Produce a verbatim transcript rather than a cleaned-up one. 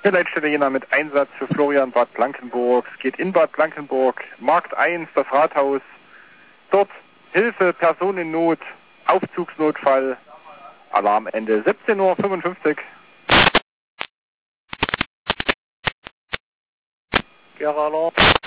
Leitstelle Jena mit Einsatz für Florian Bad Blankenburg. Es geht in Bad Blankenburg, Markt eins, das Rathaus. Dort Hilfe, Person in Not, Aufzugsnotfall. Alarmende siebzehn Uhr fünfundfünfzig. Geralarm.